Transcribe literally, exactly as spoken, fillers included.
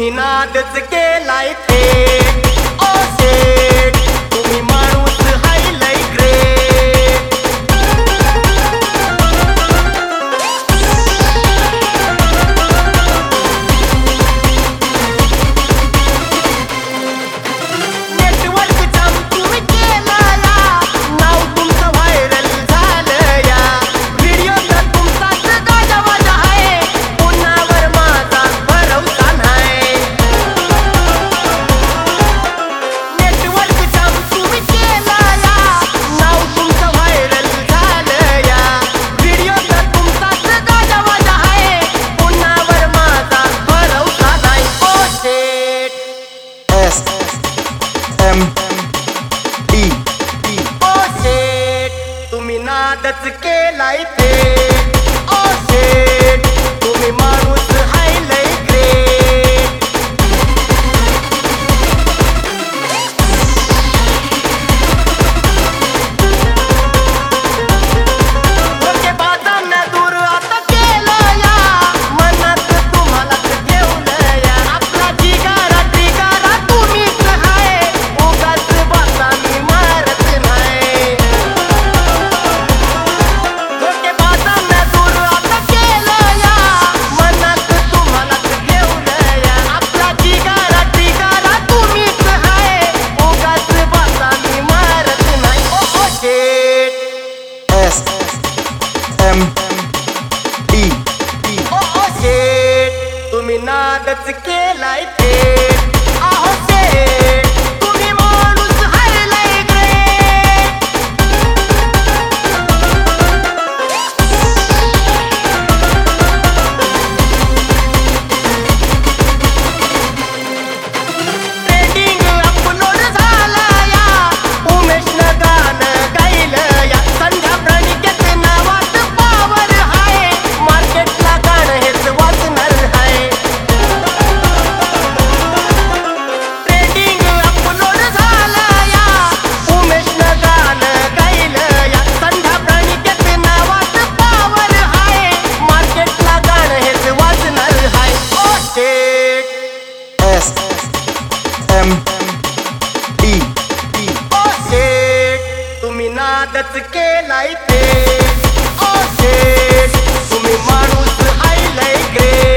तुम्ही नादच केलाय ते ओ शेट तुम्ही माणूस हाय लय ग्रेट नेटवर्क जाम तुम्ही केला या नाव तुमचं व्हायरल झालं या व्हिडिओ तर तुमचाच गाजावाजा आहे पुन्हावर माझा भरवसा नाही नेटवर्क जाम तुम्ही केला या नाव तुमचं व्हायरल झालं या व्हिडिओ तर तुमचाच गाजावाजा आहे पुन्हावर माझा भरवसा नाही ओ शेट S M E ओ शेट तुम्ही नादच केलाय ते ओ शेट तुम्ही माणूस हाय लय ग्रेट डोके बाजांना दूर आता केलं या मनात तुम्हालाच ठेवलं या आपला जिगारा ट्रिगारा तुम्हीच हाय उगाच बसा मी मारत नाही डोके बाजांना दूर आता केलं या मनात तुम्हालाच ठेवलं या आपला जिगारा ट्रिगारा तुम्हीच हाय उगाच बसा मी मारत नाही ओ ओ शेट S M E ओ ओ शेट तुम्ही नादच केलाय ते आहो शेट तुम्ही माणूस हाय लय ग्रेट ट्रेंडिंग अपलोड झालं या उमेशनं गाणं गायलं या संध्या प्रणिकेत नावात पावर हाय मार्केटला गाणं हेच वाचणार हाय ट्रेंडिंग अपलोड झालं या उमेशनं गाणं गायलं या संध्या प्रणिकेत नावात पावर हाय मार्केटला गाणं हेच वाचणार हाय ओ शेट S M E ओ शेट तुम्ही नादच केलाय ते ओ शेट तुम्ही माणूस हाय लय ग्रेट